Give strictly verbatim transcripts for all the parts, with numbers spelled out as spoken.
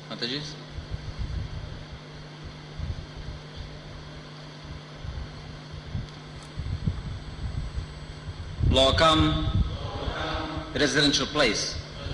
Mataji? Lokam, residential place.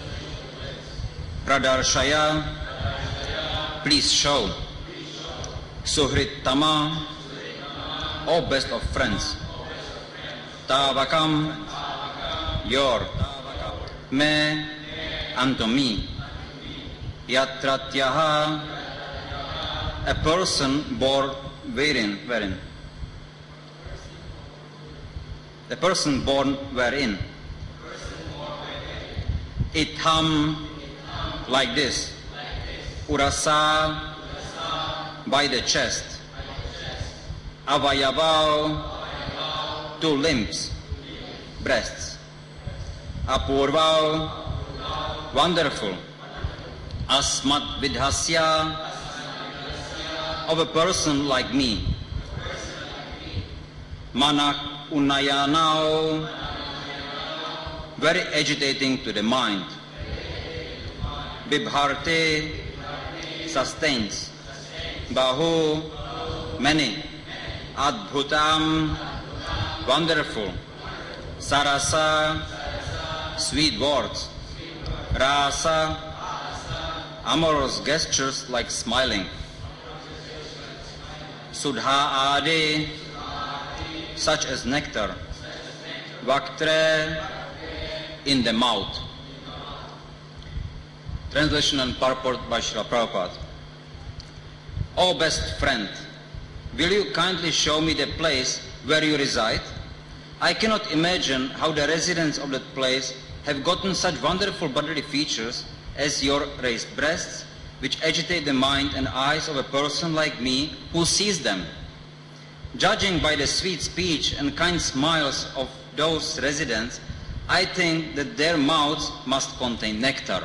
Pradarshaya, please show. Suhrittama, oh best of friends. Tavakam, your. Me, unto me. Yatratyaha, a person born wherein, wherein. The person born wherein. Itham, like this. Urasa, by the chest. Avayavao, two limbs, breasts. Apurvao, wonderful. Asmat vidhasya, of a person like me. Manak unayanao, very agitating to the mind. Bibharte, sustains. Bahu, many. Adbhutam, wonderful. Sarasa, sweet words. Rasa, amorous gestures like smiling. Sudha adi, such as nectar. Vaktre, in the mouth. Translation and purport by Srila Prabhupada. O best friend, will you kindly show me the place where you reside? I cannot imagine how the residents of that place have gotten such wonderful bodily features as your raised breasts, which agitate the mind and eyes of a person like me who sees them. Judging by the sweet speech and kind smiles of those residents, I think that their mouths must contain nectar.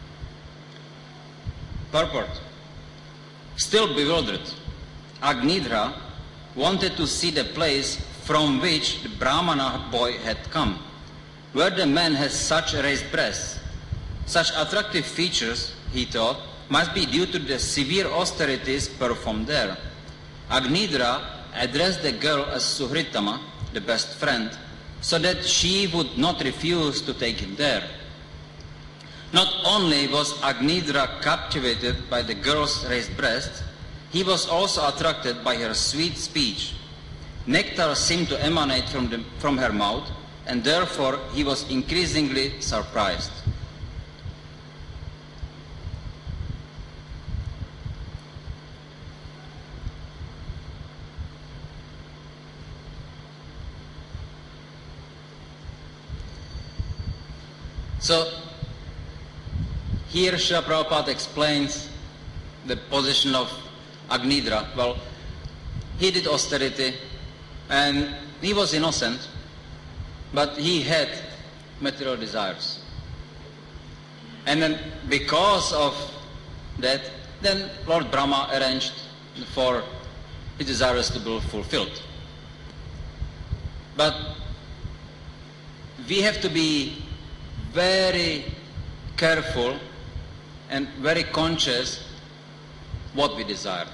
Purport. Still bewildered, Agnidhra wanted to see the place from which the Brahmana boy had come, where the man has such raised breasts. Such attractive features, he thought, must be due to the severe austerities performed there. Agnidhra addressed the girl as Suhritama, the best friend, so that she would not refuse to take him there. Not only was Agnidhra captivated by the girl's raised breasts, he was also attracted by her sweet speech. Nectar seemed to emanate from, the, from her mouth, and therefore he was increasingly surprised. So, here Srila Prabhupada explains the position of Agnidhra. Well, he did austerity and he was innocent, but he had material desires. And then because of that, then Lord Brahma arranged for his desires to be fulfilled. But we have to be very careful and very conscious what we desire.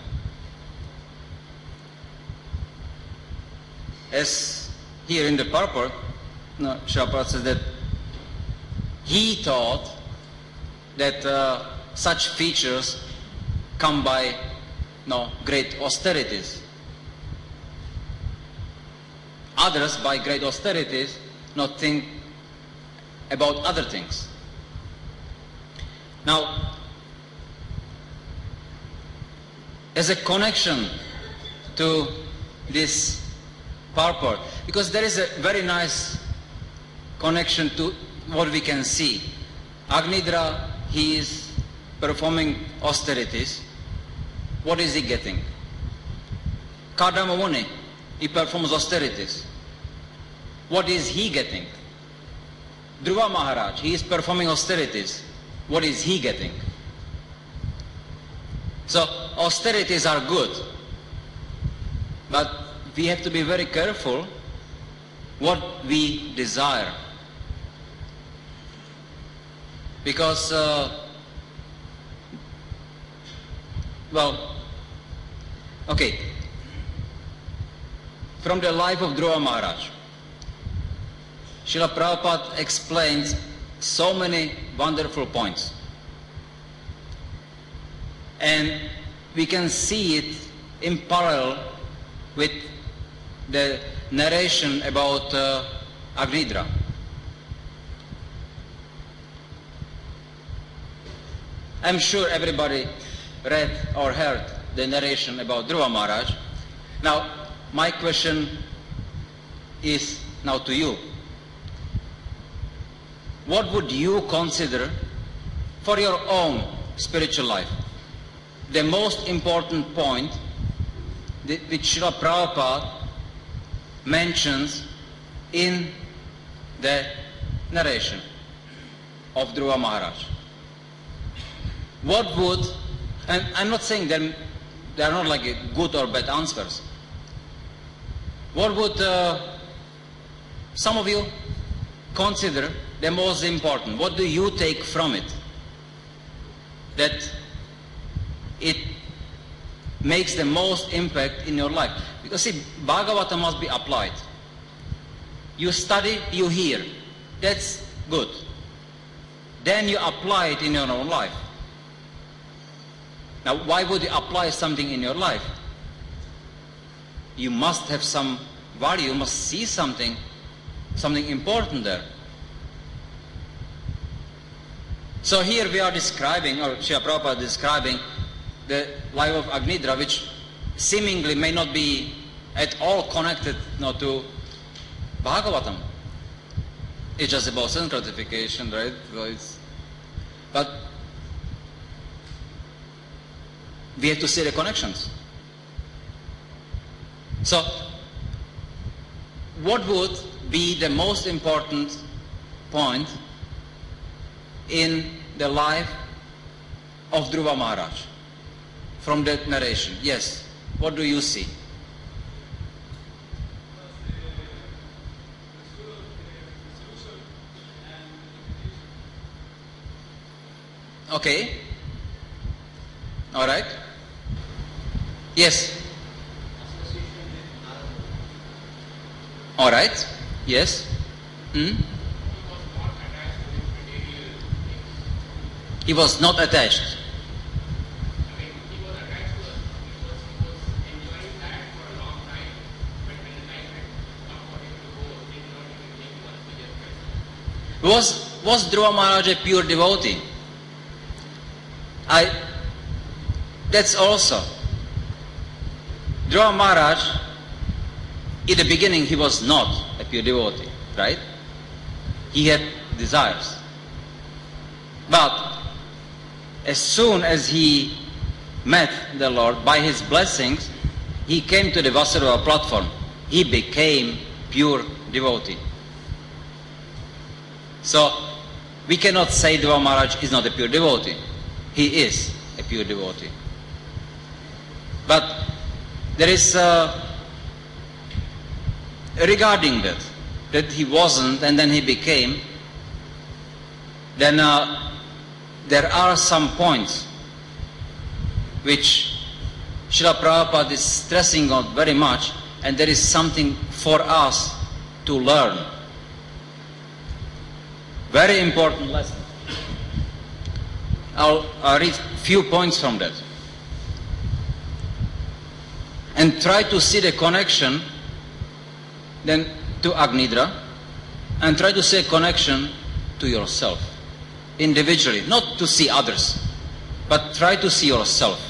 As here in the purport, no, Srila says that he thought that uh, such features come by no, great austerities. Others, by great austerities, not think about other things. Now, as a connection to this purport, because there is a very nice connection to what we can see. Agnidhra, he is performing austerities. What is he getting? Kardama Muni, he performs austerities. What is he getting? Dhruva Maharaj, he is performing austerities. What is he getting? So, austerities are good, but we have to be very careful what we desire. Because uh, Well, okay. From the life of Dhruva Maharaj, Srila Prabhupada explains so many wonderful points. And we can see it in parallel with the narration about uh, Agnidra. I'm sure everybody read or heard the narration about Dhruva Maharaj. Now, my question is now to you. What would you consider for your own spiritual life the most important point which Srila Prabhupada mentions in the narration of Dhruva Maharaj? What would, and I'm not saying that they are not like good or bad answers. What would uh, some of you consider the most important? What do you take from it that it makes the most impact in your life? Because see, Bhagavata must be applied. You study, you hear. That's good. Then you apply it in your own life. Now, why would you apply something in your life? You must have some value, you must see something, something important there. So here we are describing, or Srila Prabhupada is describing, the life of Agnidra, which seemingly may not be at all connected you know, to Bhagavatam. It's just about sense gratification, right? So it's, but we have to see the connections. So, what would be the most important point in the life of Dhruva Maharaj from that narration? Yes, what do you see? Okay. All right. Yes. All right. Yes. Hmm? He was not attached. Was was Dhruva Maharaj a pure devotee? I. That's also. Dhruva Maharaj, in the beginning, he was not a pure devotee, right? He had desires. But as soon as he met the Lord, by his blessings, he came to the Vasudeva platform. He became pure devotee. So, we cannot say Dhruva Maharaj is not a pure devotee. He is a pure devotee. But there is, uh, regarding that, that he wasn't and then he became, then uh, there are some points which Srila Prabhupada is stressing on very much, and there is something for us to learn. Very important lesson. I'll, I'll read a few points from that. And try to see the connection then to Agnidra, and try to see a connection to yourself, individually, not to see others, but try to see yourself.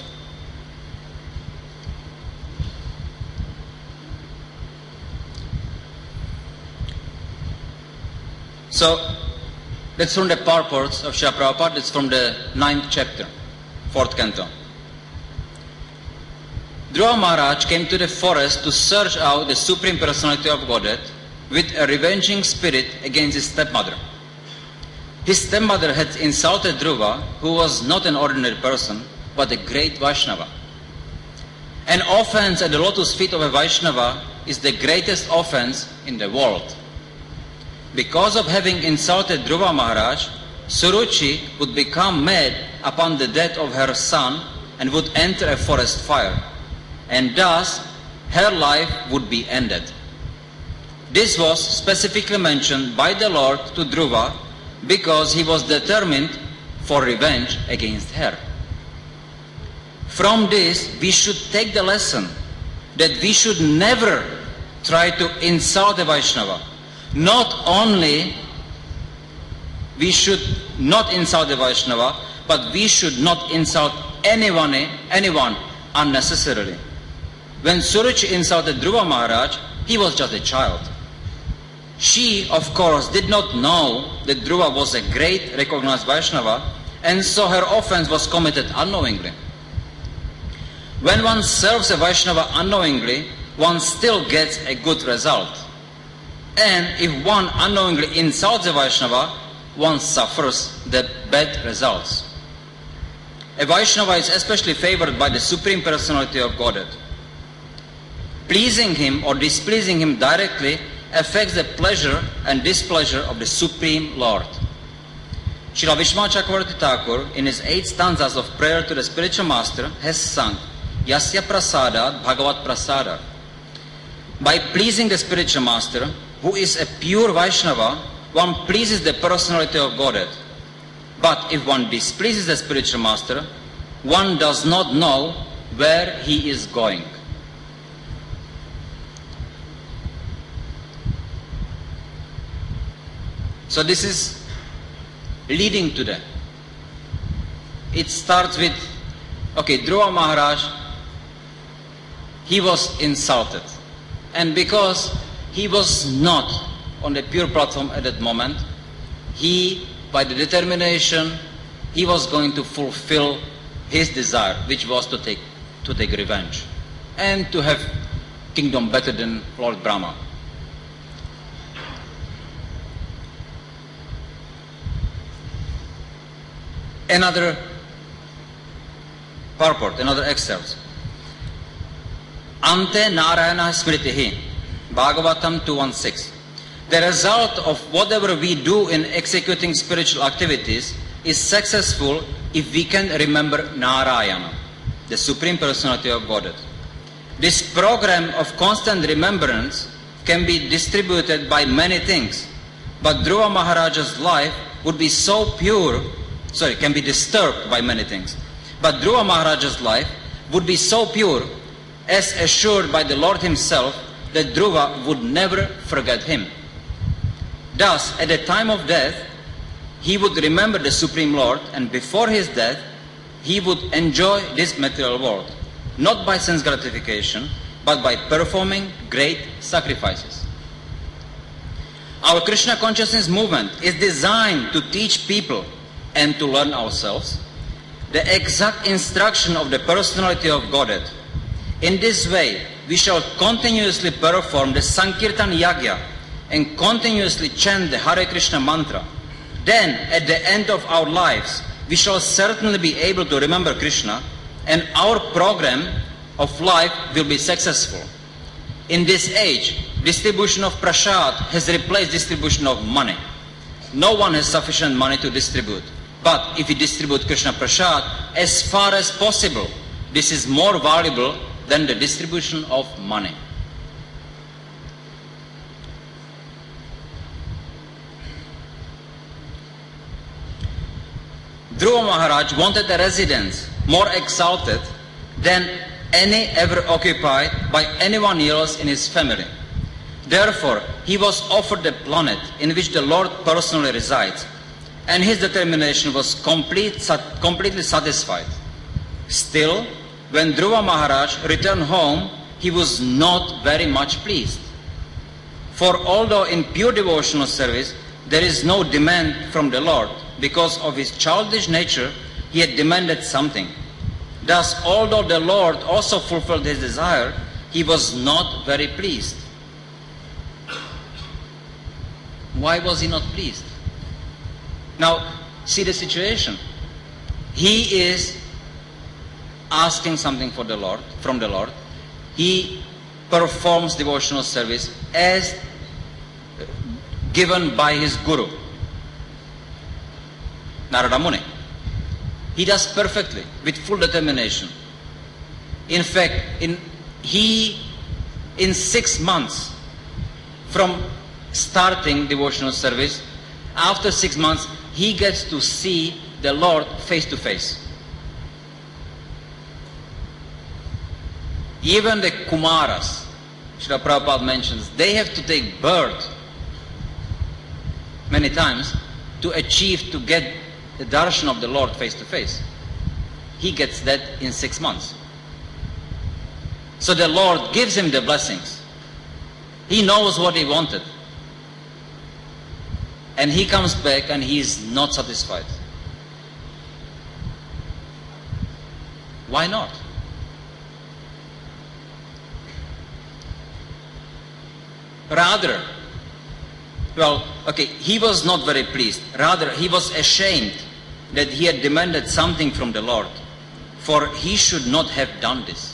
So, that's from the purports of Srila Prabhupada. It's from the ninth chapter, fourth canto. Dhruva Maharaj came to the forest to search out the Supreme Personality of Godhead with a revenging spirit against his stepmother. His stepmother had insulted Dhruva, who was not an ordinary person, but a great Vaishnava. An offense at the lotus feet of a Vaishnava is the greatest offense in the world. Because of having insulted Dhruva Maharaj, Suruchi would become mad upon the death of her son and would enter a forest fire, and thus her life would be ended. This was specifically mentioned by the Lord to Dhruva because he was determined for revenge against her. From this, we should take the lesson that we should never try to insult a Vaishnava. Not only we should not insult the Vaishnava, but we should not insult anyone, anyone unnecessarily. When Suruchi insulted Dhruva Maharaj, he was just a child. She, of course, did not know that Dhruva was a great recognized Vaishnava, and so her offense was committed unknowingly. When one serves a Vaishnava unknowingly, one still gets a good result. And if one unknowingly insults a Vaishnava, one suffers the bad results. A Vaishnava is especially favored by the Supreme Personality of Godhead. Pleasing him or displeasing him directly affects the pleasure and displeasure of the Supreme Lord. Srila Vishwanath Chakravarti Thakur, in his eight stanzas of prayer to the spiritual master, has sung Yasya Prasadat Bhagavat Prasada. By pleasing the spiritual master, who is a pure Vaishnava, one pleases the personality of Godhead. But if one displeases the spiritual master, one does not know where he is going. So this is leading to that. It starts with, okay, Dhruva Maharaj, he was insulted. And because he was not on the pure platform at that moment, he, by the determination, he was going to fulfill his desire, which was to take, to take revenge and to have kingdom better than Lord Brahma. Another purport, another excerpt. Ante Narayana Smritihi, Bhagavatam two sixteen. The result of whatever we do in executing spiritual activities is successful if we can remember Narayana, the Supreme Personality of Godhead. This program of constant remembrance can be distributed by many things, but Dhruva Maharaja's life would be so pure, sorry, can be disturbed by many things. But Dhruva Maharaja's life would be so pure, as assured by the Lord himself, that Dhruva would never forget him. Thus, at the time of death, he would remember the Supreme Lord, and before his death, he would enjoy this material world, not by sense gratification, but by performing great sacrifices. Our Krishna consciousness movement is designed to teach people and to learn ourselves the exact instruction of the personality of Godhead. In this way, we shall continuously perform the Sankirtan Yagya and continuously chant the Hare Krishna mantra. Then, at the end of our lives, we shall certainly be able to remember Krishna, and our program of life will be successful. In this age, distribution of prasad has replaced distribution of money. No one has sufficient money to distribute. But if we distribute Krishna prasad as far as possible, this is more valuable than the distribution of money. Dhruva Maharaj wanted a residence more exalted than any ever occupied by anyone else in his family. Therefore, he was offered a planet in which the Lord personally resides, and his determination was complete, completely satisfied. Still, when Dhruva Maharaj returned home, he was not very much pleased. For although in pure devotional service there is no demand from the Lord, because of his childish nature, he had demanded something. Thus, although the Lord also fulfilled his desire, he was not very pleased. Why was he not pleased? Now, see the situation. He is asking something for the Lord, from the Lord. He performs devotional service as given by his Guru, Narada Muni. He does perfectly, with full determination. In fact, in, he, in six months from starting devotional service, after six months, he gets to see the Lord face to face. Even the Kumaras, Srila Prabhupada mentions, they have to take birth many times to achieve, to get the darshan of the Lord face to face. He gets that in six months. So the Lord gives him the blessings. He knows what he wanted. And he comes back and he is not satisfied. Why not? Rather, well, okay, he was not very pleased. Rather, he was ashamed that he had demanded something from the Lord, for he should not have done this.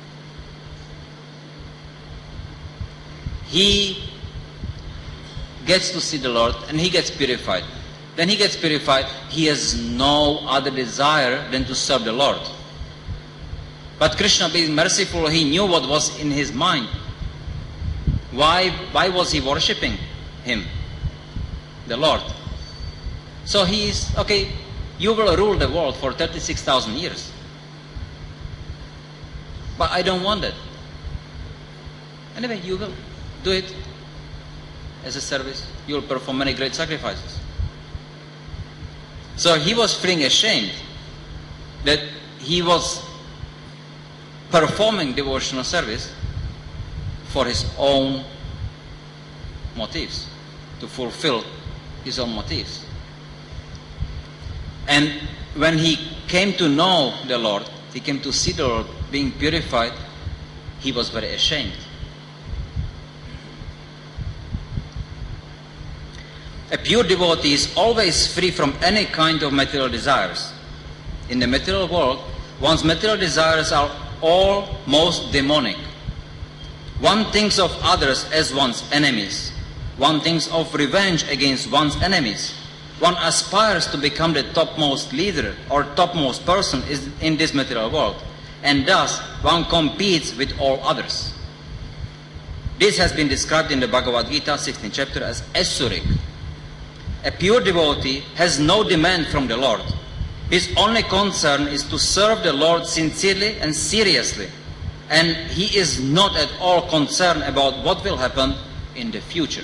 He gets to see the Lord and he gets purified. When he gets purified, he has no other desire than to serve the Lord. But Krishna, being merciful, he knew what was in his mind. Why, why was he worshipping him, the Lord? So he is, okay, you will rule the world for thirty-six thousand years. But I don't want that. Anyway, you will do it as a service. You will perform many great sacrifices. So he was feeling ashamed that he was performing devotional service for his own motives, to fulfill his own motives. And when he came to know the Lord, he came to see the Lord being purified, he was very ashamed. A pure devotee is always free from any kind of material desires. In the material world, one's material desires are all most demonic. One thinks of others as one's enemies. One thinks of revenge against one's enemies. One aspires to become the topmost leader or topmost person in this material world. And thus, one competes with all others. This has been described in the Bhagavad Gita, sixteenth chapter, as asuric. A pure devotee has no demand from the Lord. His only concern is to serve the Lord sincerely and seriously. And he is not at all concerned about what will happen in the future.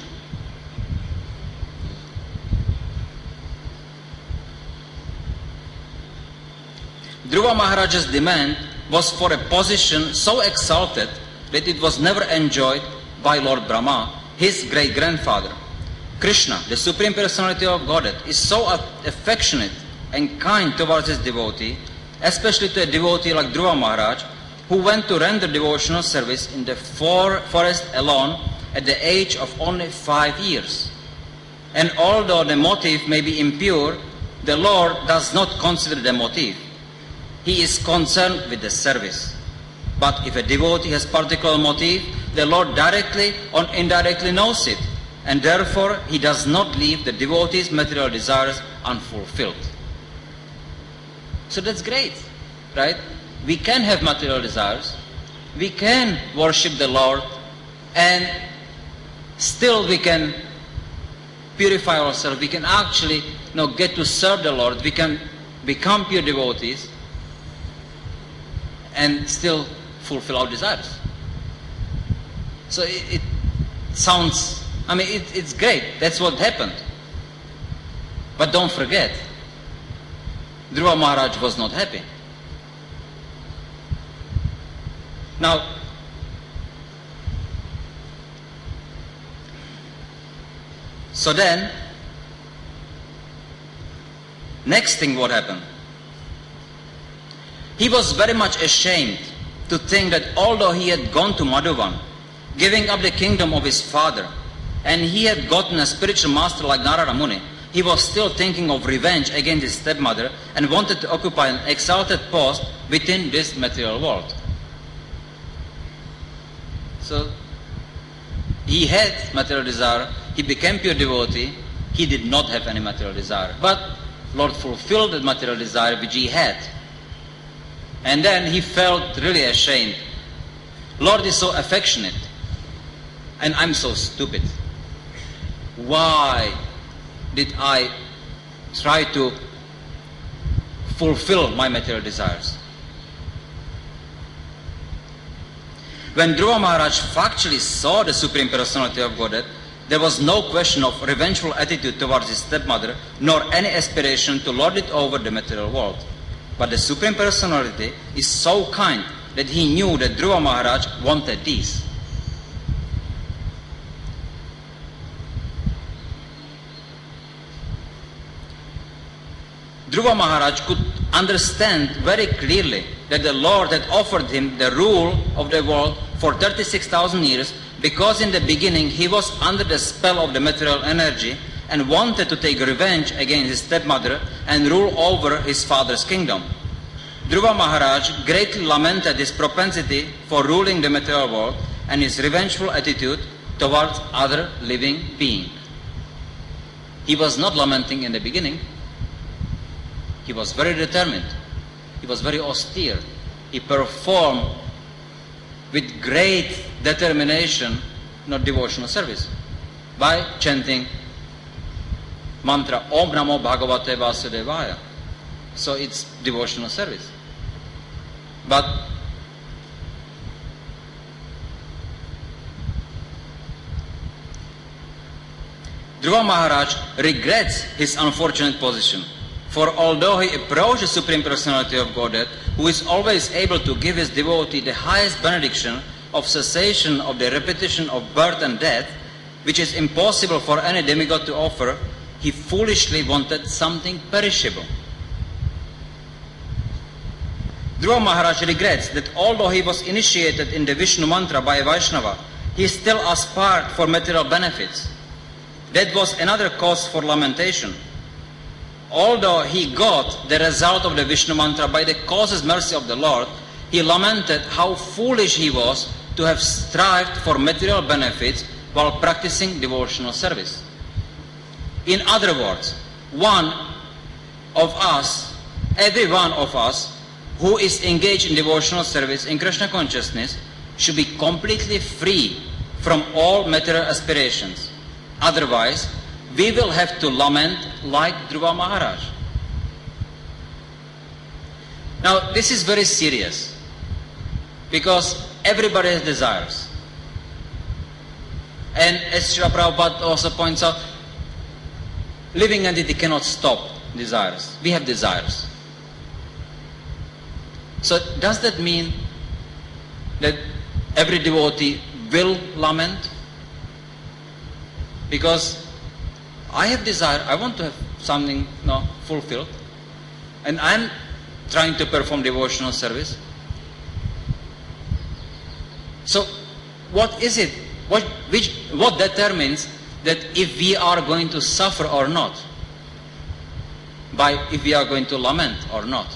Dhruva Maharaja's demand was for a position so exalted that it was never enjoyed by Lord Brahma, his great-grandfather. Krishna, the Supreme Personality of Godhead, is so affectionate and kind towards his devotee, especially to a devotee like Dhruva Maharaj, who went to render devotional service in the for forest alone at the age of only five years. And although the motive may be impure, the Lord does not consider the motive. He is concerned with the service. But if a devotee has particular motive, the Lord directly or indirectly knows it, and therefore he does not leave the devotee's material desires unfulfilled. So that's great, right? We can have material desires, we can worship the Lord, and still we can purify ourselves. We can actually, you know, get to serve the Lord. We can become pure devotees and still fulfill our desires. So it, it sounds, I mean, it, it's great. That's what happened. But don't forget, Dhruva Maharaj was not happy. Now, so then, next thing what happened? He was very much ashamed to think that although he had gone to Madhuvan, giving up the kingdom of his father, and he had gotten a spiritual master like Narada Muni, he was still thinking of revenge against his stepmother and wanted to occupy an exalted post within this material world. So, he had material desire, he became pure devotee, he did not have any material desire. But Lord fulfilled the material desire which he had. And then he felt really ashamed. Lord is so affectionate, and I'm so stupid. Why did I try to fulfill my material desires? When Dhruva Maharaj factually saw the Supreme Personality of Godhead, there was no question of revengeful attitude towards his stepmother, nor any aspiration to lord it over the material world. But the Supreme Personality is so kind that he knew that Dhruva Maharaj wanted this. Dhruva Maharaj could understand very clearly that the Lord had offered him the rule of the world for thirty-six thousand years, because in the beginning he was under the spell of the material energy and wanted to take revenge against his stepmother and rule over his father's kingdom. Dhruva Maharaj greatly lamented his propensity for ruling the material world and his revengeful attitude towards other living beings. He was not lamenting in the beginning. He was very determined. He was very austere. He performed with great determination, not devotional service, by chanting mantra Om Namo Bhagavate Vasudevaya. So it's devotional service. But Dhruva Maharaj regrets his unfortunate position. For although he approached the Supreme Personality of Godhead, who is always able to give his devotee the highest benediction of cessation of the repetition of birth and death, which is impossible for any demigod to offer, he foolishly wanted something perishable. Dhruva Maharaj regrets that although he was initiated in the Vishnu mantra by a Vaishnava, he still aspired for material benefits. That was another cause for lamentation. Although he got the result of the Vishnu mantra by the causeless mercy of the Lord, he lamented how foolish he was to have strived for material benefits while practicing devotional service. In other words, one of us, every one of us who is engaged in devotional service in Krishna consciousness should be completely free from all material aspirations. Otherwise, we will have to lament like Dhruva Maharaj. Now, this is very serious, because everybody has desires. And as Srila Prabhupada also points out, living entity cannot stop desires. We have desires. So does that mean that every devotee will lament? Because I have desire, I want to have something you know, fulfilled, and I'm trying to perform devotional service. So what is it? What, which, what determines that if we are going to suffer or not? By if we are going to lament or not?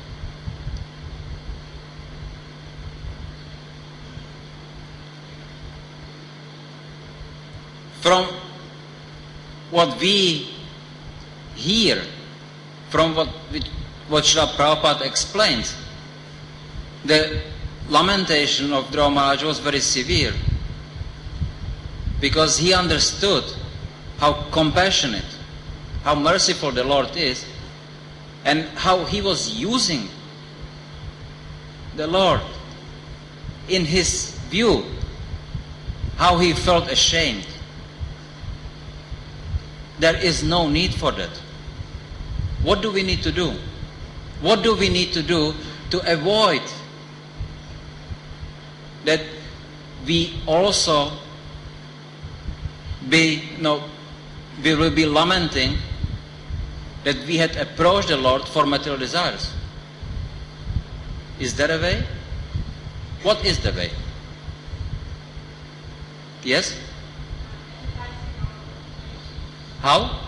From what we hear, from what, what Srila Prabhupada explains, the lamentation of Dhruva Maharaj was very severe, because he understood how compassionate, how merciful the Lord is, and how he was using the Lord in his view, how he felt ashamed. There is no need for that. What do we need to do? What do we need to do to avoid that we also be, you know, we will be lamenting that we had approached the Lord for material desires? Is there a way? What is the way? Yes? How?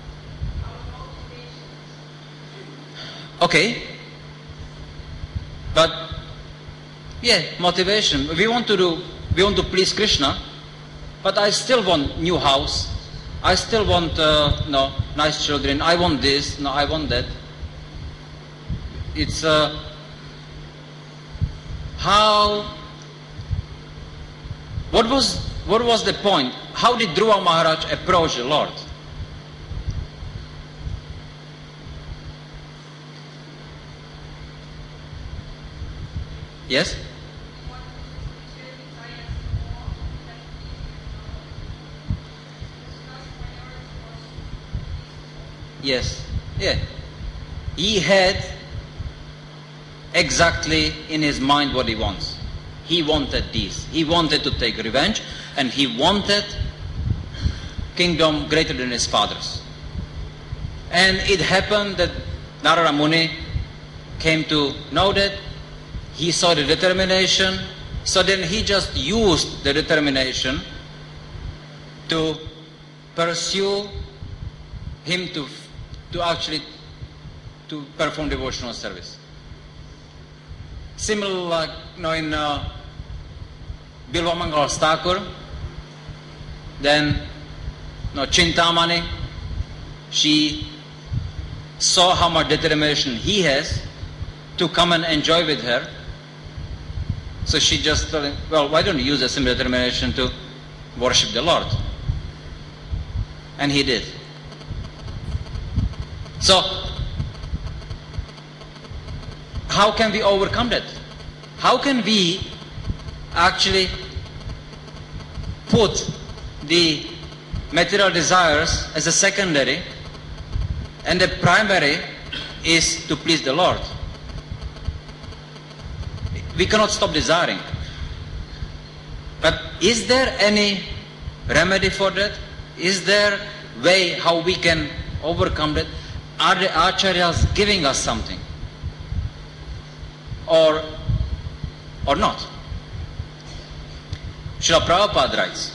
Okay. But, yeah, motivation. We want to do, we want to please Krishna, but I still want new house. I still want uh, no, nice children, I want this, no, I want that. It's uh, how, what was, what was the point? How did Dhruva Maharaj approach the Lord? Yes? Yes. Yeah. He had exactly in his mind what he wants. He wanted this. He wanted to take revenge, and he wanted kingdom greater than his father's. And it happened that Narada Muni came to know that. He saw the determination, so then he just used the determination to pursue him to, to actually to perform devotional service. Similar like you know, in uh, Bilva Mangal Thakur, then you know, Chintamani, she saw how much determination he has to come and enjoy with her. So she just told him, well, why don't you use the same determination to worship the Lord? And he did. So, how can we overcome that? How can we actually put the material desires as a secondary, and the primary is to please the Lord? We cannot stop desiring. But is there any remedy for that? Is there a way how we can overcome that? Are the acharyas giving us something? Or, or not? Srila Prabhupada writes,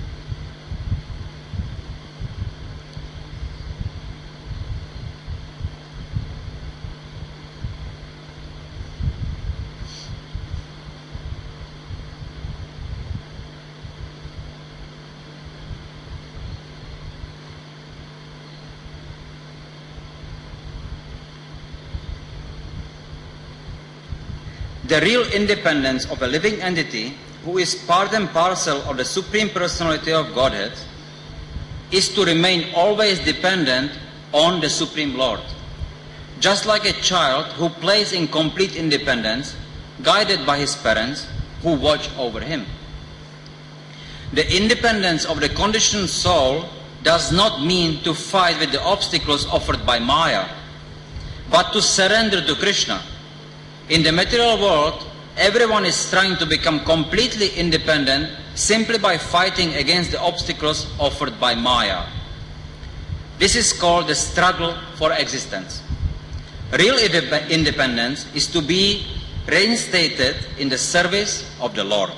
the real independence of a living entity who is part and parcel of the Supreme Personality of Godhead is to remain always dependent on the Supreme Lord. Just like a child who plays in complete independence, guided by his parents who watch over him. The independence of the conditioned soul does not mean to fight with the obstacles offered by Maya, but to surrender to Krishna. In the material world, everyone is trying to become completely independent simply by fighting against the obstacles offered by Maya. This is called the struggle for existence. Real independence is to be reinstated in the service of the Lord.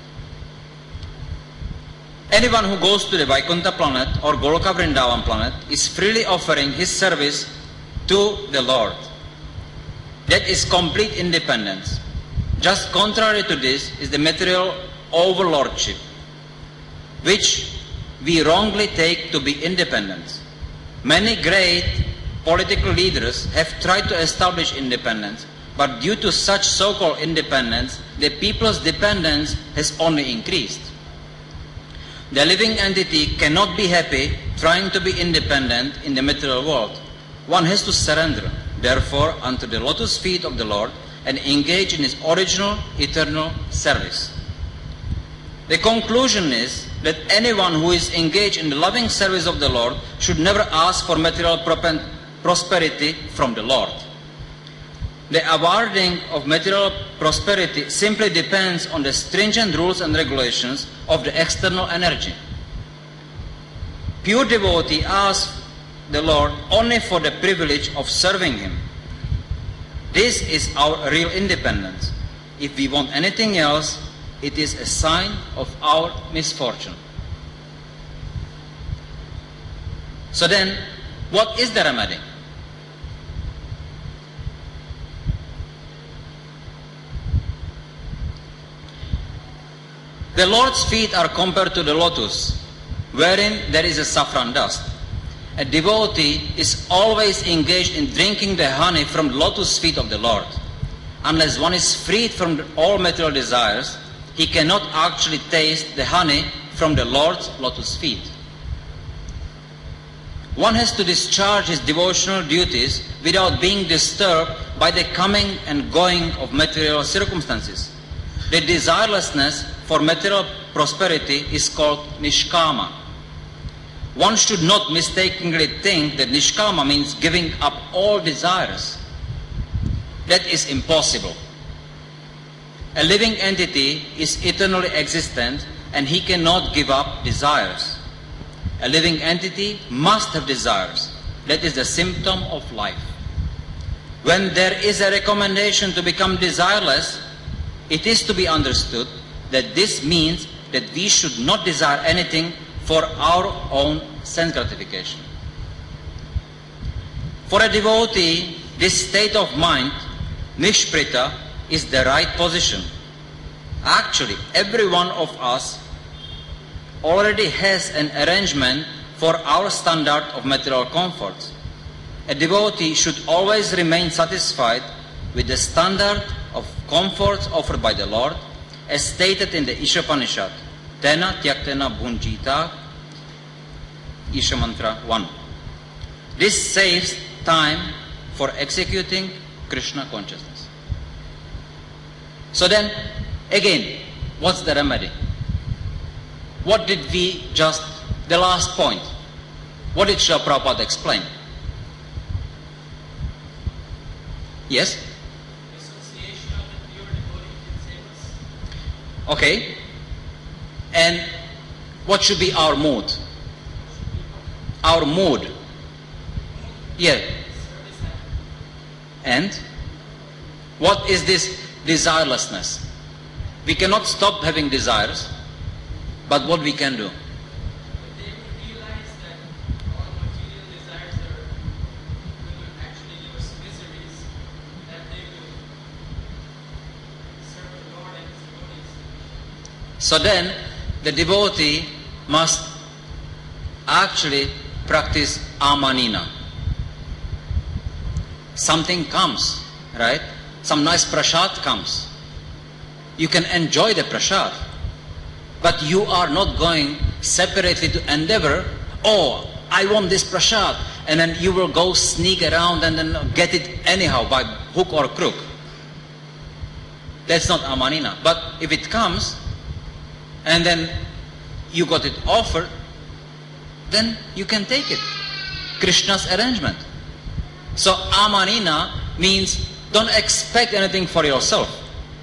Anyone who goes to the Vaikuntha planet or Goloka Vrindavan planet is freely offering his service to the Lord. That is complete independence. Just contrary to this is the material overlordship, which we wrongly take to be independence. Many great political leaders have tried to establish independence, but due to such so-called independence, the people's dependence has only increased. The living entity cannot be happy trying to be independent in the material world. One has to surrender, therefore, unto the lotus feet of the Lord and engage in his original, eternal service. The conclusion is that anyone who is engaged in the loving service of the Lord should never ask for material prosperity from the Lord. The awarding of material prosperity simply depends on the stringent rules and regulations of the external energy. Pure devotee asks the Lord only for the privilege of serving him. This is our real independence. If we want anything else, it is a sign of our misfortune. So then, what is the remedy? The Lord's feet are compared to the lotus, wherein there is a saffron dust. A devotee is always engaged in drinking the honey from the lotus feet of the Lord. Unless one is freed from all material desires, he cannot actually taste the honey from the Lord's lotus feet. One has to discharge his devotional duties without being disturbed by the coming and going of material circumstances. The desirelessness for material prosperity is called nishkama. One should not mistakenly think that nishkama means giving up all desires. That is impossible. A living entity is eternally existent and he cannot give up desires. A living entity must have desires. That is the symptom of life. When there is a recommendation to become desireless, it is to be understood that this means that we should not desire anything for our own sense gratification. For a devotee, this state of mind, nishprita, is the right position. Actually, every one of us already has an arrangement for our standard of material comforts. A devotee should always remain satisfied with the standard of comforts offered by the Lord, as stated in the Ishopanishad, Tena Tyaktena Bhunjita, Isha Mantra one. This saves time for executing Krishna consciousness. So then, again, what's the remedy? What did we just, the last point, what did Srila Prabhupada explain? Yes? Association of the pure devotee can save us. Okay. And what should be our mood? Our mood. Yeah. And what is this desirelessness? We cannot stop having desires, but what we can do? But they will realize that all material desires are, will actually give us miseries, that they will serve the Lord and His devotees. So then, the devotee must actually practice amanina. Something comes, right? Some nice prasad comes. You can enjoy the prasad, but you are not going separately to endeavor, oh, I want this prasad, and then you will go sneak around and then get it anyhow by hook or crook. That's not amanina. But if it comes, and then you got it offered, then you can take it. Krishna's arrangement. So amanina means don't expect anything for yourself.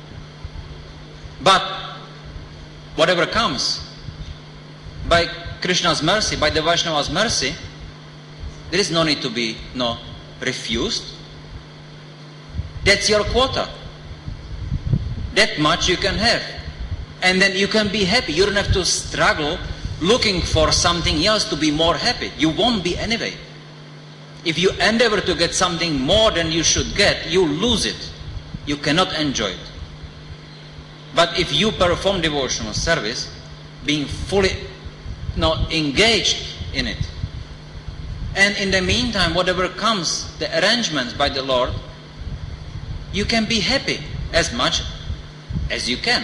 But whatever comes, by Krishna's mercy, by the Vaishnava's mercy, there is no need to be no refused. That's your quota. That much you can have. And then you can be happy. You don't have to struggle looking for something else to be more happy. You won't be anyway. If you endeavor to get something more than you should get, you lose it. You cannot enjoy it. But if you perform devotional service, being fully you know, engaged in it, and in the meantime, whatever comes, the arrangements by the Lord, you can be happy as much as you can.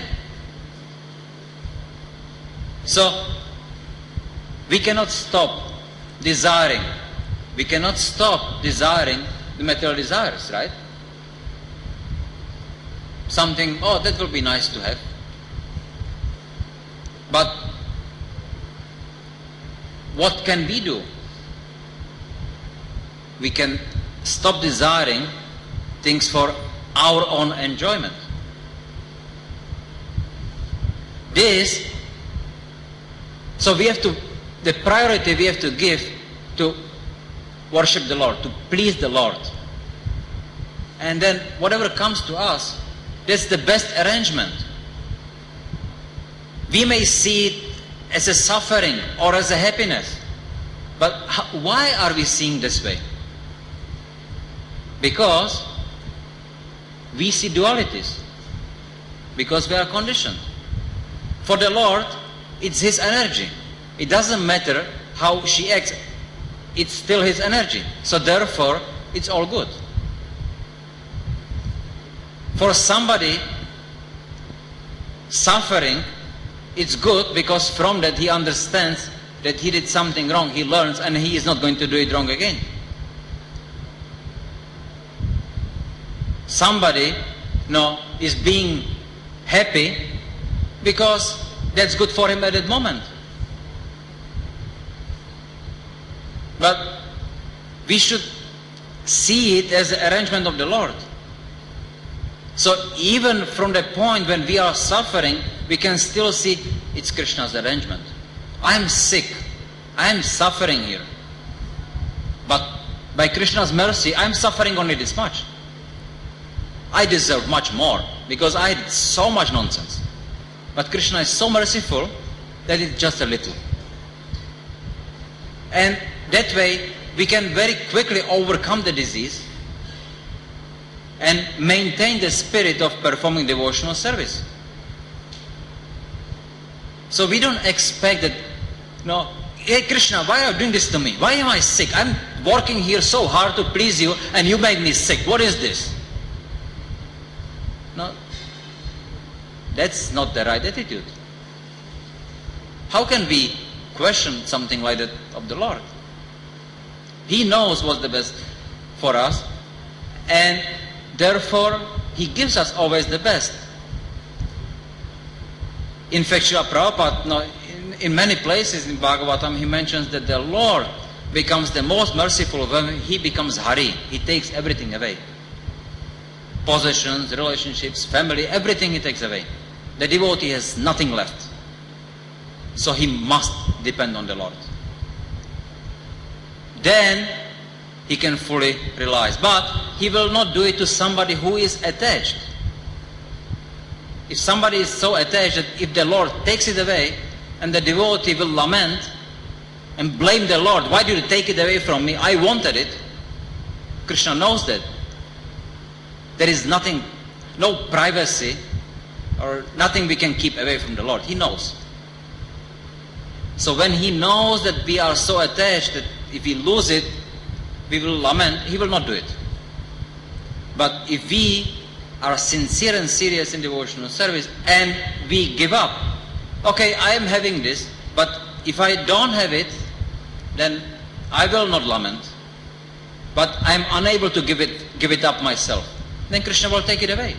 So, we cannot stop desiring. We cannot stop desiring the material desires, right? Something, oh, that will be nice to have. But what can we do? We can stop desiring things for our own enjoyment. This, so we have to, the priority we have to give to worship the Lord, to please the Lord. And then whatever comes to us, that's the best arrangement. We may see it as a suffering or as a happiness. But how, why are we seeing this way? Because we see dualities. Because we are conditioned. For the Lord, it's His energy. It doesn't matter how she acts. It's still his energy. So therefore, it's all good. For somebody suffering, it's good because from that he understands that he did something wrong. He learns and he is not going to do it wrong again. Somebody, you know, is being happy because that's good for him at that moment. But we should see it as the arrangement of the Lord. So even from the point when we are suffering, we can still see it's Krishna's arrangement. I am sick. I am suffering here. But by Krishna's mercy, I am suffering only this much. I deserve much more because I did so much nonsense. But Krishna is so merciful that it's just a little. And that way, we can very quickly overcome the disease and maintain the spirit of performing devotional service. So we don't expect that, you know, hey Krishna, why are you doing this to me? Why am I sick? I'm working here so hard to please you and you made me sick. What is this? No, that's not the right attitude. How can we question something like that of the Lord? He knows what's the best for us, and therefore He gives us always the best. In fact, Srila Prabhupada, no, in, in many places in Bhagavatam, he mentions that the Lord becomes the most merciful when He becomes Hari. He takes everything away. Possessions, relationships, family, everything He takes away. The devotee has nothing left. So he must depend on the Lord. Then he can fully realize. But he will not do it to somebody who is attached. If somebody is so attached that if the Lord takes it away, and the devotee will lament and blame the Lord, why did you take it away from me? I wanted it. Krishna knows that. There is nothing, no privacy or nothing we can keep away from the Lord. He knows. So when He knows that we are so attached that if we lose it, we will lament, He will not do it. But if we are sincere and serious in devotional service and we give up, okay, I am having this, but if I don't have it, then I will not lament. But I am unable to give it, give it up myself. Then Krishna will take it away.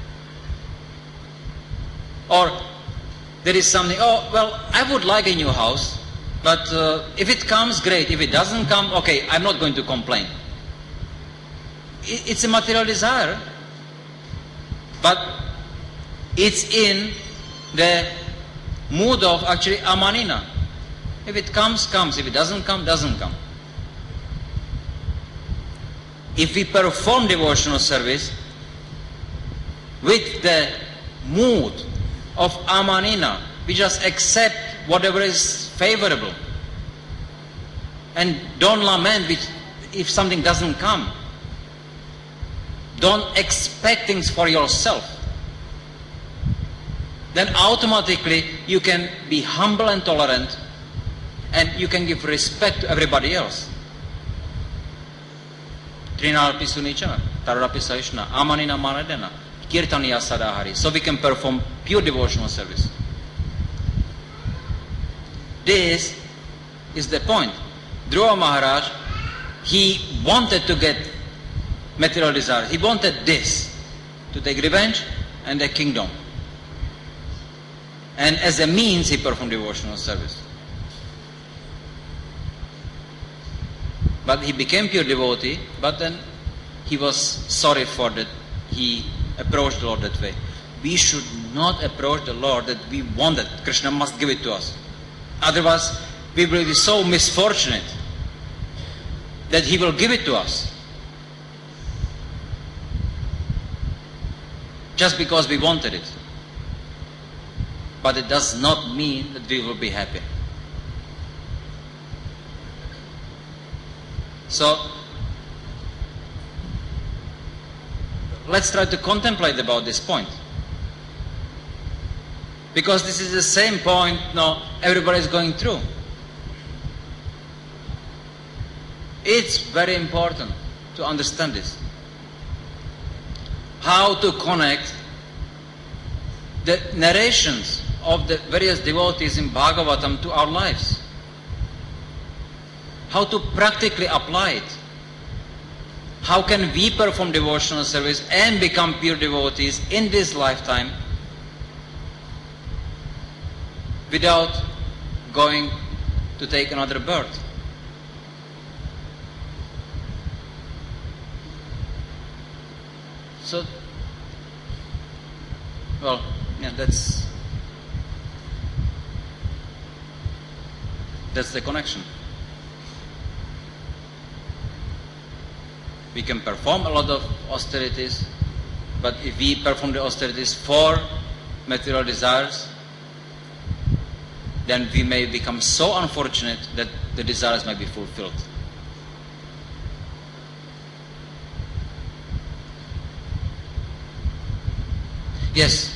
Or there is something, oh, well, I would like a new house, but uh, if it comes, great. If it doesn't come, okay, I'm not going to complain. It, it's a material desire, but it's in the mood of actually amanina. If it comes, comes. If it doesn't come, doesn't come. If we perform devotional service with the mood of amanina, we just accept whatever is favorable and don't lament if something doesn't come. Don't expect things for yourself. Then automatically you can be humble and tolerant, and you can give respect to everybody else. Trinalpi Sunichana, Tarapi Saishna, Amanina Manadena, Kirtaniya Sadahari. So we can perform pure devotional service. This is the point. Dhruva Maharaj, he wanted to get material desires. He wanted this, to take revenge and a kingdom. And as a means, he performed devotional service. But he became pure devotee, but then he was sorry for that. He approached the Lord that way. We should not approach the Lord that we want it. Krishna must give it to us. Otherwise, we will be so misfortunate that He will give it to us. Just because we wanted it. But it does not mean that we will be happy. So, let's try to contemplate about this point. Because this is the same point now everybody is going through. It's very important to understand this. How to connect the narrations of the various devotees in Bhagavatam to our lives. How to practically apply it. How can we perform devotional service and become pure devotees in this lifetime without going to take another birth? So, well, yeah, that's that's the connection. We can perform a lot of austerities, but if we perform the austerities for material desires, then we may become so unfortunate that the desires may be fulfilled. Yes.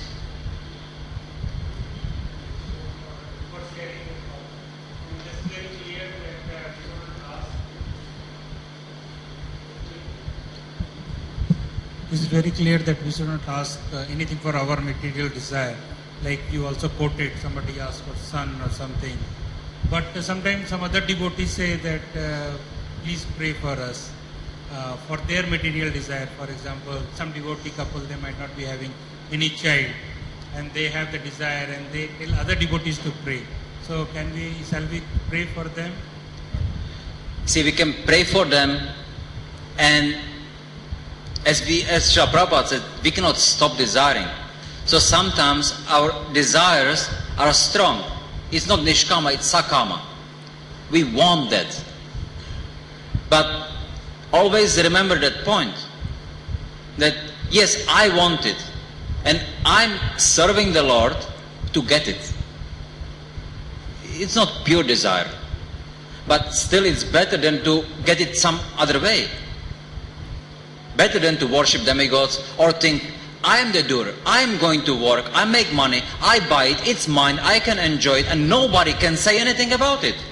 For sharing, uh, just very clear that uh, we don't ask. It is very clear that we should not ask uh, anything for our material desire. Like you also quoted, somebody asked for son or something. But uh, sometimes some other devotees say that uh, please pray for us uh, for their material desire. For example, some devotee couple, they might not be having any child and they have the desire and they tell other devotees to pray. So can we, shall we pray for them? See, we can pray for them, and as we, as Srila Prabhupada said, we cannot stop desiring. So sometimes our desires are strong. It's not nishkama, it's sakama. We want that. But always remember that point, that yes, I want it, and I'm serving the Lord to get it. It's not pure desire, but still it's better than to get it some other way. Better than to worship demigods or think, I am the doer, I am going to work, I make money, I buy it, it's mine, I can enjoy it, and nobody can say anything about it.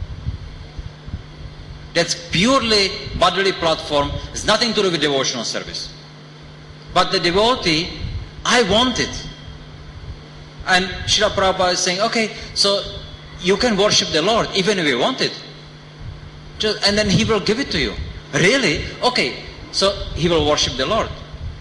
That's purely bodily platform, it's nothing to do with devotional service. But the devotee, I want it. And Srila Prabhupada is saying, okay, so you can worship the Lord even if you want it. Just, and then He will give it to you. Really? Okay, so He will worship the Lord.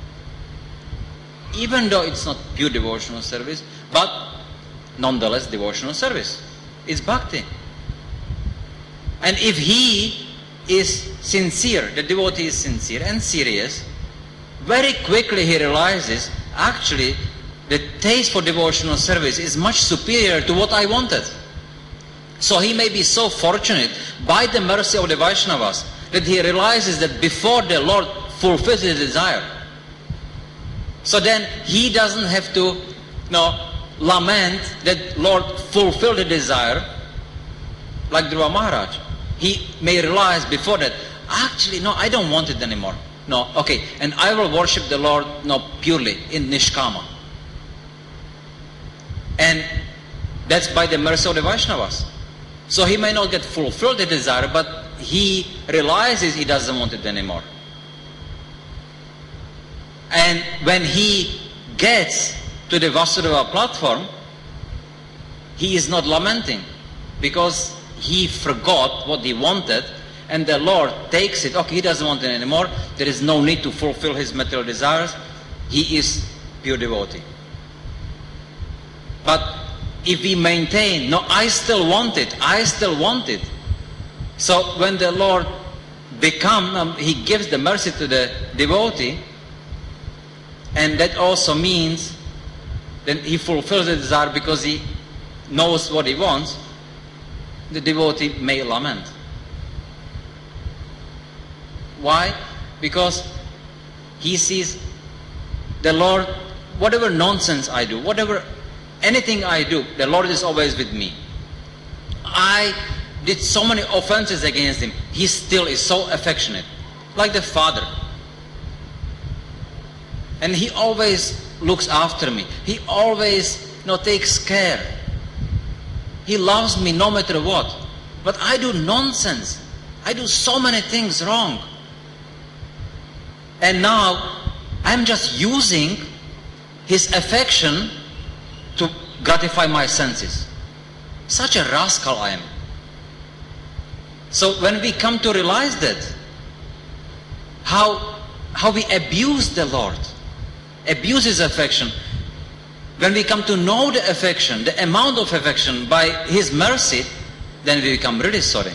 Even though it's not pure devotional service, but nonetheless devotional service. It's bhakti. And if he is sincere, the devotee is sincere and serious, very quickly he realizes, actually, the taste for devotional service is much superior to what I wanted. So he may be so fortunate by the mercy of the Vaishnavas that he realizes that before the Lord fulfills his desire, so then he doesn't have to you know, lament that Lord fulfilled the desire like Dhruva Maharaj. He may realize before that, actually, no, I don't want it anymore. No, okay, and I will worship the Lord no, purely in Nishkama. And that's by the mercy of the Vaishnavas. So he may not get fulfilled the desire, but he realizes he doesn't want it anymore. And when he gets to the Vasudeva platform, he is not lamenting because he forgot what he wanted, and the Lord takes it. Okay, he doesn't want it anymore. There is no need to fulfill his material desires. He is pure devotee. But if we maintain, no, I still want it, I still want it. So when the Lord become, um, he gives the mercy to the devotee, and that also means then he fulfills the desire because he knows what he wants, the devotee may lament. Why? Because he sees the Lord, whatever nonsense I do, whatever, anything I do, the Lord is always with me. I did so many offenses against him, he still is so affectionate, like the father. And he always looks after me. He always you know, takes care. He loves me no matter what. But I do nonsense. I do so many things wrong. And now I'm just using his affection to gratify my senses. Such a rascal I am. So when we come to realize that, how, how we abuse the Lord, abuse his affection, when we come to know the affection, the amount of affection by his mercy, then we become really sorry.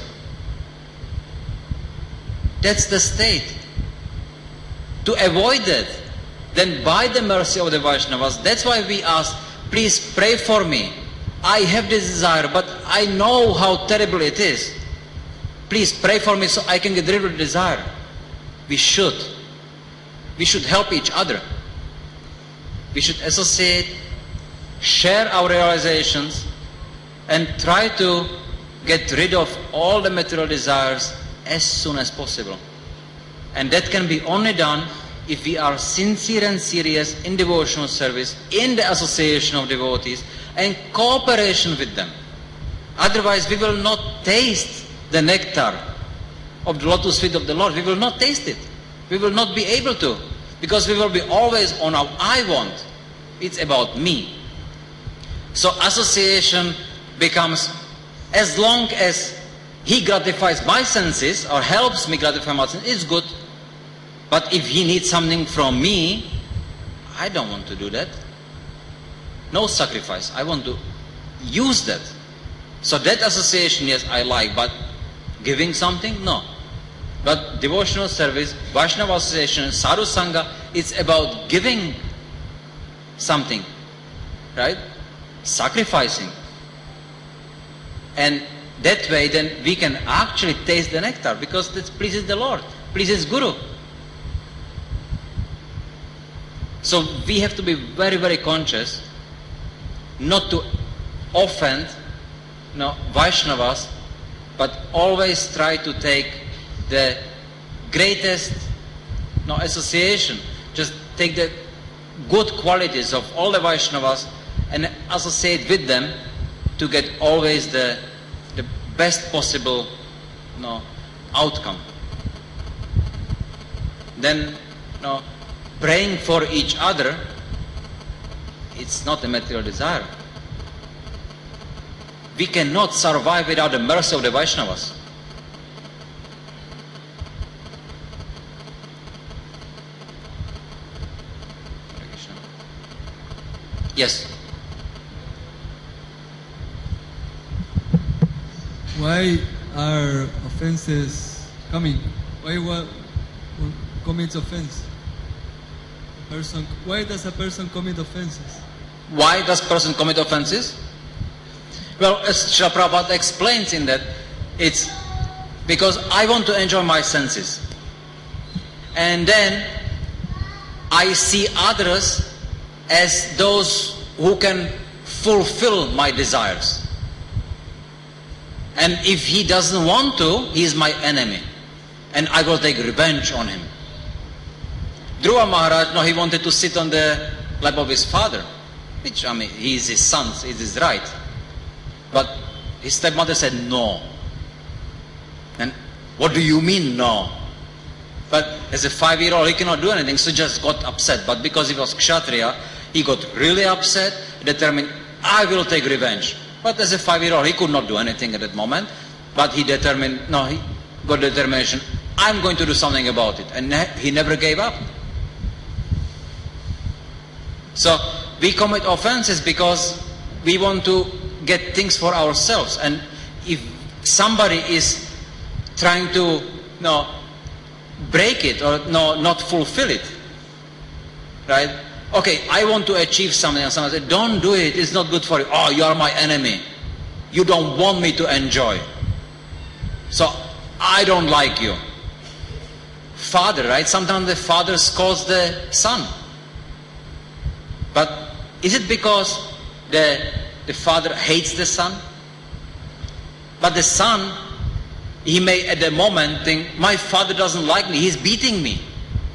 That's the state. To avoid that, then by the mercy of the Vaishnavas, that's why we ask, please pray for me. I have this desire, but I know how terrible it is. Please pray for me so I can get rid of the desire. We should. We should help each other. We should associate, share our realizations, and try to get rid of all the material desires as soon as possible. And that can be only done if we are sincere and serious in devotional service, in the association of devotees, and cooperation with them. Otherwise, we will not taste the nectar of the lotus feet of the Lord. We will not taste it. We will not be able to, because we will be always on our I want. It's about me. So association becomes, as long as he gratifies my senses or helps me gratify my senses, it's good. But if he needs something from me, I don't want to do that. No sacrifice. I want to use that. So that association, yes, I like, but giving something, no. But devotional service, Vaishnava association, Sadhu Sangha, it's about giving something, right? Sacrificing. And that way then we can actually taste the nectar, because that pleases the Lord, pleases Guru. So we have to be very, very conscious not to offend, you know, Vaishnavas, but always try to take the greatest, you know, association. Just take the good qualities of all the Vaishnavas and associate with them to get always the, the best possible, you know, outcome. Then, you know, praying for each other, it's not a material desire. We cannot survive without the mercy of the Vaishnavas. Yes. Why are offenses coming? Why what commits offense? A person. Why does a person commit offenses? Why does person commit offenses? Well, as Srila Prabhupada explains in that, it's because I want to enjoy my senses. And then I see others as those who can fulfill my desires. And if he doesn't want to, he is my enemy. And I will take revenge on him. Dhruva Maharaj, no, he wanted to sit on the lap of his father. Which, I mean, he is his son, it is right. But his stepmother said no. And what do you mean no? But as a five-year-old, he cannot do anything, so just got upset. But because he was Kshatriya, he got really upset, determined, I will take revenge. But as a five-year-old, he could not do anything at that moment. But he determined, no, he got determination, I'm going to do something about it. And he never gave up. So we commit offenses because we want to get things for ourselves. And if somebody is trying to, you know, break it or no, not fulfill it, right? Okay, I want to achieve something, and someone says, don't do it, it's not good for you. Oh, you are my enemy. You don't want me to enjoy. So, I don't like you. Father, right? Sometimes the father scolds the son. But is it because the, the father hates the son? But the son, he may at the moment think, my father doesn't like me, he's beating me.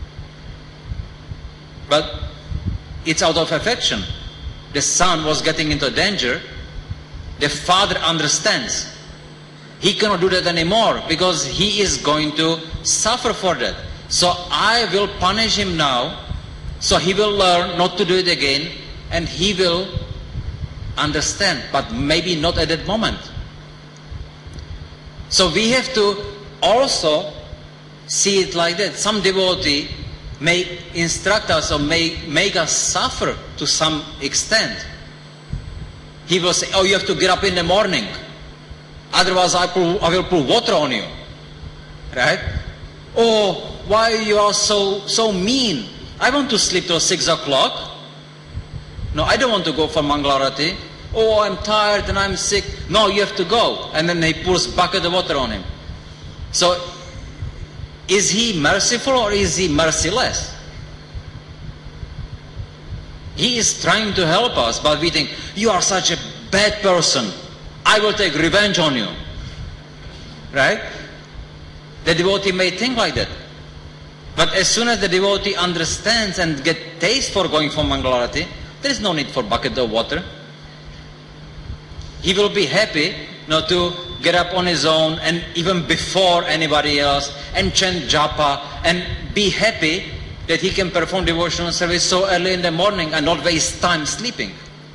But it's out of affection. The son was getting into danger. The father understands. he cannot do that anymore because he is going to suffer for that. So I will punish him now, so he will learn not to do it again, and he will understand, but maybe not at that moment. So we have to also see it like that. Some devotee may instruct us or may make us suffer to some extent. He will say, oh, you have to get up in the morning, otherwise I, pull, I will pour water on you. Right? Oh, why you are so so mean? I want to sleep till six o'clock. No, I don't want to go for Mangalarati. Oh, I'm tired and I'm sick. No, you have to go. And then he pours bucket of water on him. So, is he merciful or is he merciless? He is trying to help us, but we think, you are such a bad person. I will take revenge on you. Right? The devotee may think like that. But as soon as the devotee understands and get taste for going for Mangalarati, there is no need for bucket of water. He will be happy not to get up on his own and even before anybody else and chant japa and be happy that he can perform devotional service so early in the morning and not waste time sleeping.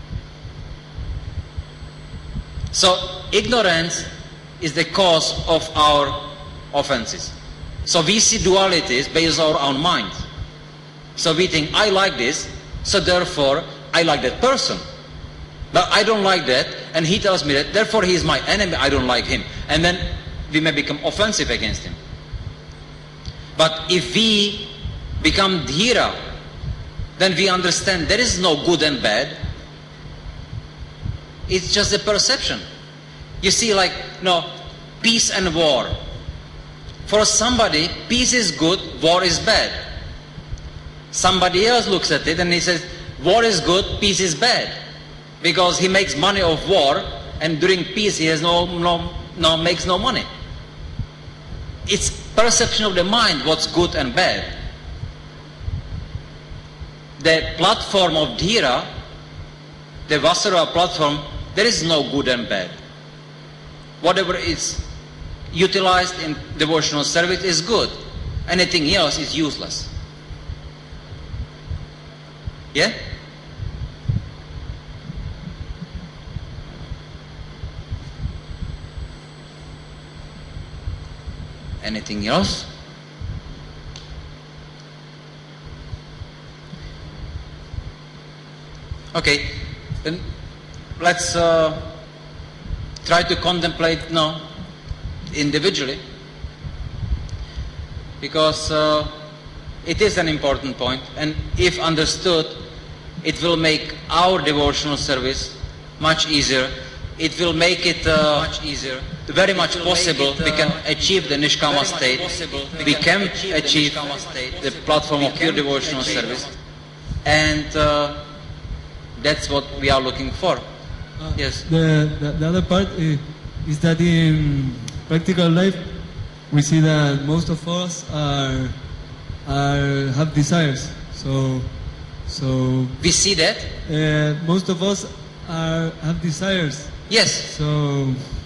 So ignorance is the cause of our offenses. So we see dualities based on our own mind. So we think, I like this, so therefore I like that person. But I don't like that, and he tells me that, therefore he is my enemy, I don't like him. And then we may become offensive against him. But if we become dhira, then we understand there is no good and bad. It's just a perception. You see, like, no, peace and war. For somebody, peace is good, war is bad. Somebody else looks at it and he says, war is good, peace is bad. Because he makes money off war, and during peace he has no, no, no makes no money. It's perception of the mind what's good and bad. The platform of dhira, the Vasara platform, there is no good and bad. Whatever is utilized in devotional service is good. Anything else is useless. Yeah? Anything else? Okay, then let's uh, try to contemplate now individually, because uh, it is an important point, and if understood, it will make our devotional service much easier. It will make it uh, much easier, very much possible. It, uh, we can achieve the Nishkama state. We, we can achieve, achieve the, the platform of pure devotional service, and uh, that's what we are looking for. Uh, yes. The, the, the other part uh, is that in practical life, we see that most of us are are have desires. So, so we see that uh, most of us are have desires. Yes. So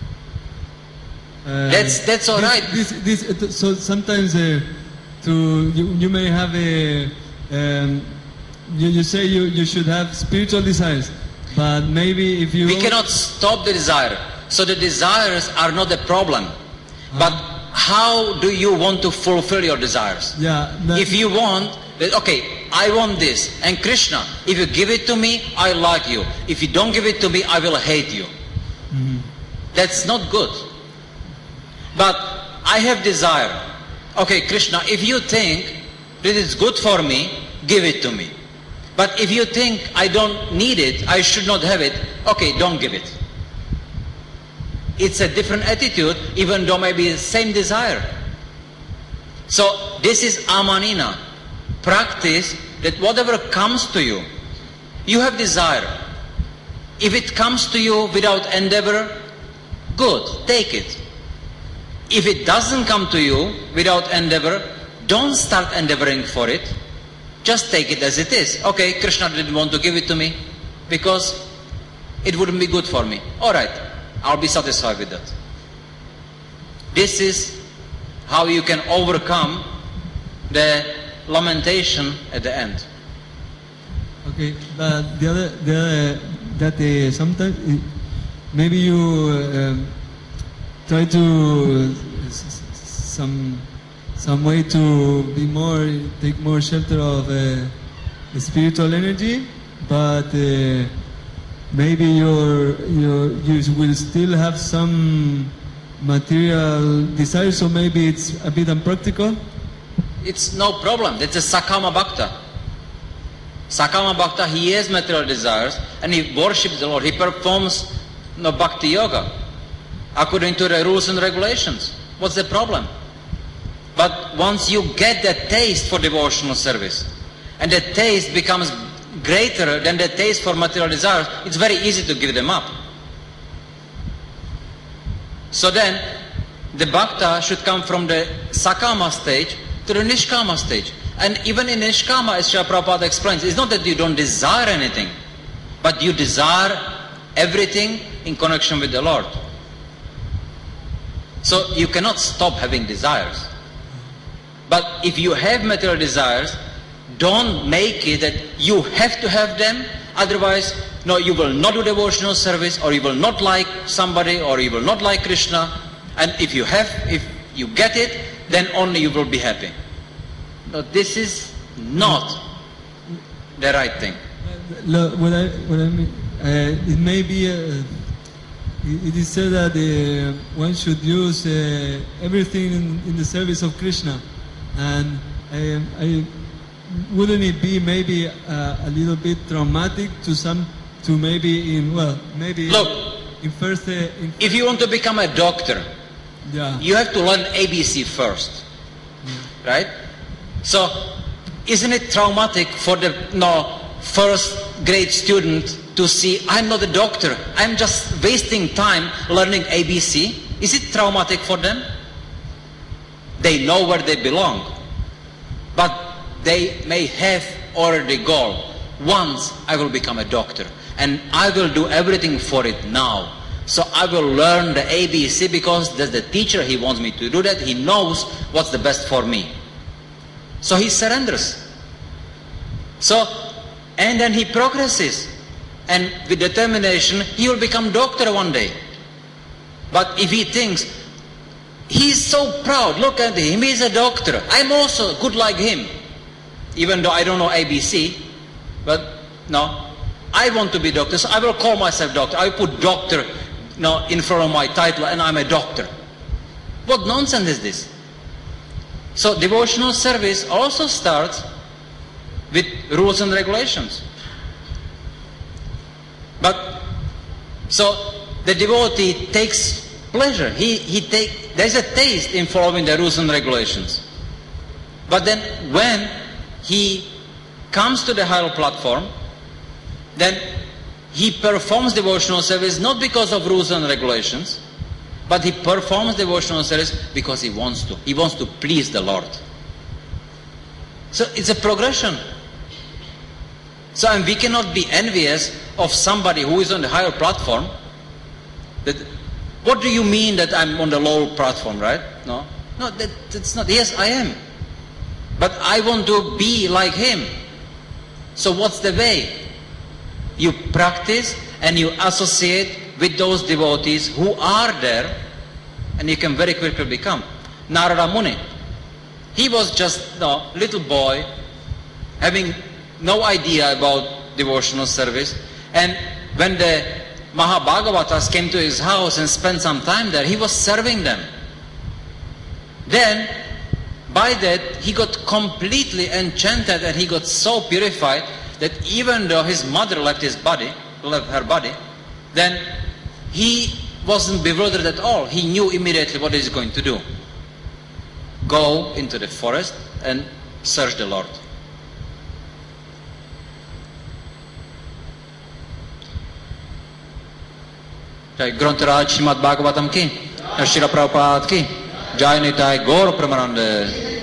uh, that's that's all this, right. This, this, uh, so sometimes uh, to you, you may have a um, you, you say you, you should have spiritual desires, but maybe if you we cannot stop the desire. So the desires are not the problem, uh, but how do you want to fulfill your desires? Yeah. That, if you want, okay, I want this, and Krishna, if you give it to me, I like you. If you don't give it to me, I will hate you. Mm-hmm. That's not good. But I have desire. Okay, Krishna, if you think that it's good for me, give it to me. But if you think I don't need it, I should not have it, okay, don't give it. It's a different attitude, even though maybe the same desire. So this is amanina. Practice that whatever comes to you, you have desire. If it comes to you without endeavor, good, take it. If it doesn't come to you without endeavor, don't start endeavoring for it. Just take it as it is. Okay, Krishna didn't want to give it to me because it wouldn't be good for me. All right, I'll be satisfied with that. this is how you can overcome the lamentation at the end. Okay, but the other, the other that uh, sometimes uh, maybe you uh, try to uh, s- s- some some way to be more take more shelter of uh, the spiritual energy, but uh, maybe your your you will still have some material desires, so maybe it's a bit unpractical. It's no problem. That's a Sakama Bhakta. Sakama Bhakta, he has material desires and he worships the Lord. He performs no Bhakti Yoga according to the rules and regulations. What's the problem? But once you get that taste for devotional service and the taste becomes greater than the taste for material desires, it's very easy to give them up. So then, the Bhakta should come from the Sakama stage to the Nishkama stage. And even in Nishkama, as Srila Prabhupada explains, it's not that you don't desire anything, but you desire everything in connection with the Lord. So you cannot stop having desires. But if you have material desires, don't make it that you have to have them, otherwise, no, you will not do devotional service, or you will not like somebody, or you will not like Krishna. And if you have, if you get it, then only you will be happy. No, this is not the right thing. Look, what I what I mean, uh, it may be. Uh, it is said that uh, one should use uh, everything in, in the service of Krishna, and I, I wouldn't it be maybe uh, a little bit traumatic to some to maybe in well maybe Look, in first uh, in, if you want to become a doctor, yeah you have to learn A B C first, right? So, isn't it traumatic for the no, first grade student to see, I'm not a doctor, I'm just wasting time learning A B C? Is it traumatic for them? They know where they belong, but they may have already goal. Once I will become a doctor, and I will do everything for it now. So I will learn the A B C because there's the teacher, he wants me to do that, he knows what's the best for me. So he surrenders. So, and then he progresses. And with determination, he will become doctor one day. But if he thinks, he's so proud, look at him, he's a doctor, I'm also good like him. Even though I don't know A B C, but no, I want to be doctor, so I will call myself doctor. I put doctor no, in front of my title and I'm a doctor. What nonsense is this? So devotional service also starts with rules and regulations. But, so the devotee takes pleasure. He, he take, there's a taste in following the rules and regulations. But then when he comes to the higher platform, then he performs devotional service not because of rules and regulations, but he performs devotional service because he wants to. He wants to please the Lord. So it's a progression. So and we cannot be envious of somebody who is on the higher platform. That, what do you mean that I'm on the lower platform, right? No, no, that, that's not. Yes, I am. But I want to be like him. So what's the way? You practice and you associate with those devotees who are there, and you can very quickly become. Narada Muni, he was just a no, little boy having no idea about devotional service, and when the Mahabhagavatas came to his house and spent some time there, he was serving them. Then by that he got completely enchanted and he got so purified that even though his mother left his body, left her body, then he wasn't bewildered at all. He knew immediately what he's going to do. Go into the forest and search the Lord. Jai Grantharaj Srimad Bhagavatam ki, Srila Prabhupada ki, Jai Nitai Gaur Pramananda.